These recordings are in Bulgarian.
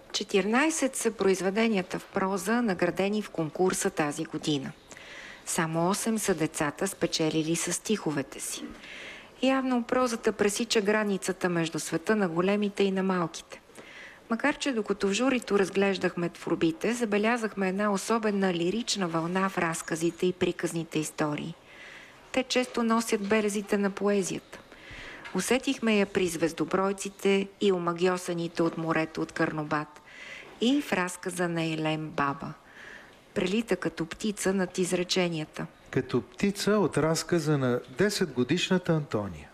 14 са произведенията в проза, наградени в конкурса тази година. Само 8 са децата, спечелили с стиховете си. Явно прозата пресича границата между света на големите и на малките. Макар че докато в журито разглеждахме творбите, забелязахме една особена лирична вълна в разказите и приказните истории. Те често носят белезите на поезията. Усетихме я при звездобройците и омагьосаните от морето от Карнобат и в разказа на Елем Баба. Прелита като птица над изреченията. Като птица от разказа на 10-годишната Антония.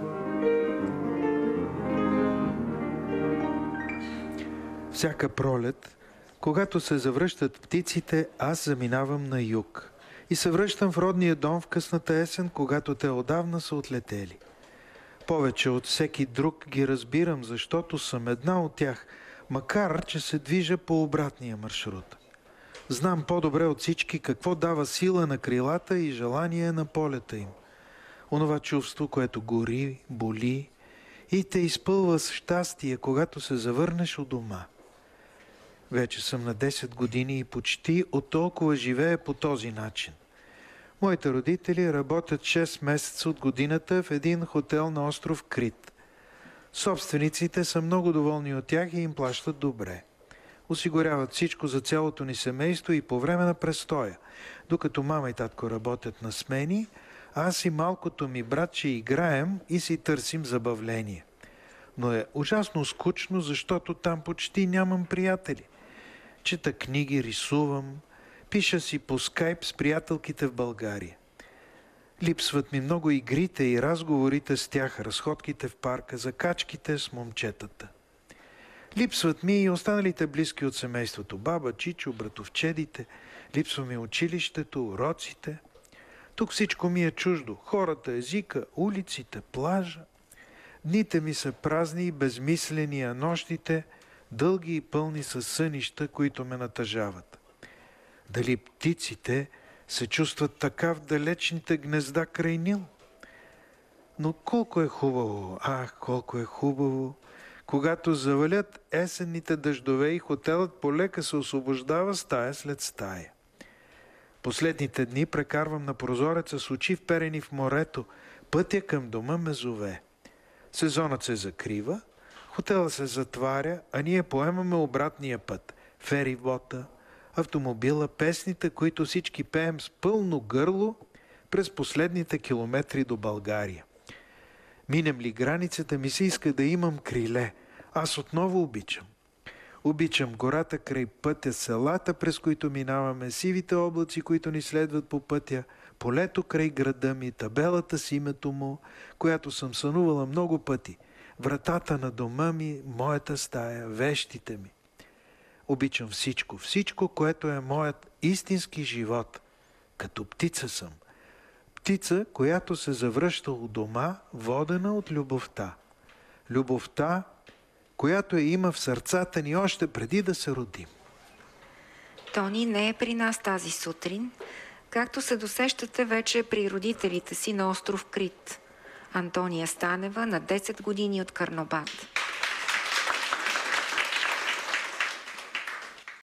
Всяка пролет, когато се завръщат птиците, аз заминавам на юг и се връщам в родния дом в късната есен, когато те отдавна са отлетели. Повече от всеки друг ги разбирам, защото съм една от тях, макар че се движа по обратния маршрут. Знам по-добре от всички какво дава сила на крилата и желание на полета им. Онова чувство, което гори, боли и те изпълва с щастие, когато се завърнеш у дома. Вече съм на 10 години и почти от толкова живея по този начин. Моите родители работят 6 месеца от годината в един хотел на остров Крит. Собствениците са много доволни от тях и им плащат добре. Осигуряват всичко за цялото ни семейство и по време на престоя, докато мама и татко работят на смени, аз и малкото ми братче играем и си търсим забавление. Но е ужасно скучно, защото там почти нямам приятели. Чета книги, рисувам, пиша си по скайп с приятелките в България. Липсват ми много игрите и разговорите с тях, разходките в парка, закачките с момчетата. Липсват ми и останалите близки от семейството. Баба, чичо, братовчедите. Липсва ми училището, уроците. Тук всичко ми е чуждо. Хората, езика, улиците, плажа. Дните ми са празни и безмислени, а нощите дълги и пълни със сънища, които ме натъжават. Дали птиците се чувстват така в далечните гнезда край Нил? Но колко е хубаво, колко е хубаво, когато завалят есенните дъждове и хотелът полека се освобождава стая след стая. Последните дни прекарвам на прозореца с очи вперени в морето. Пътя към дома ме зове. Сезонът се закрива, хотелът се затваря, а ние поемаме обратния път. Ферибота, автомобила, песните, които всички пеем с пълно гърло през последните километри до България. Минем ли границата, ми се иска да имам криле. Аз отново обичам. Обичам гората край пътя, селата, през които минаваме, сивите облаци, които ни следват по пътя, полето край града ми, табелата с името му, която съм сънувала много пъти, вратата на дома ми, моята стая, вещите ми. Обичам всичко, всичко, което е моят истински живот. Като птица съм. Птица, която се завръща у дома, водена от любовта. Любовта, която има в сърцата ни още преди да се родим. Тони не е при нас тази сутрин, както се досещате вече при родителите си на остров Крит. Антония Станева на 10 години от Карнобат.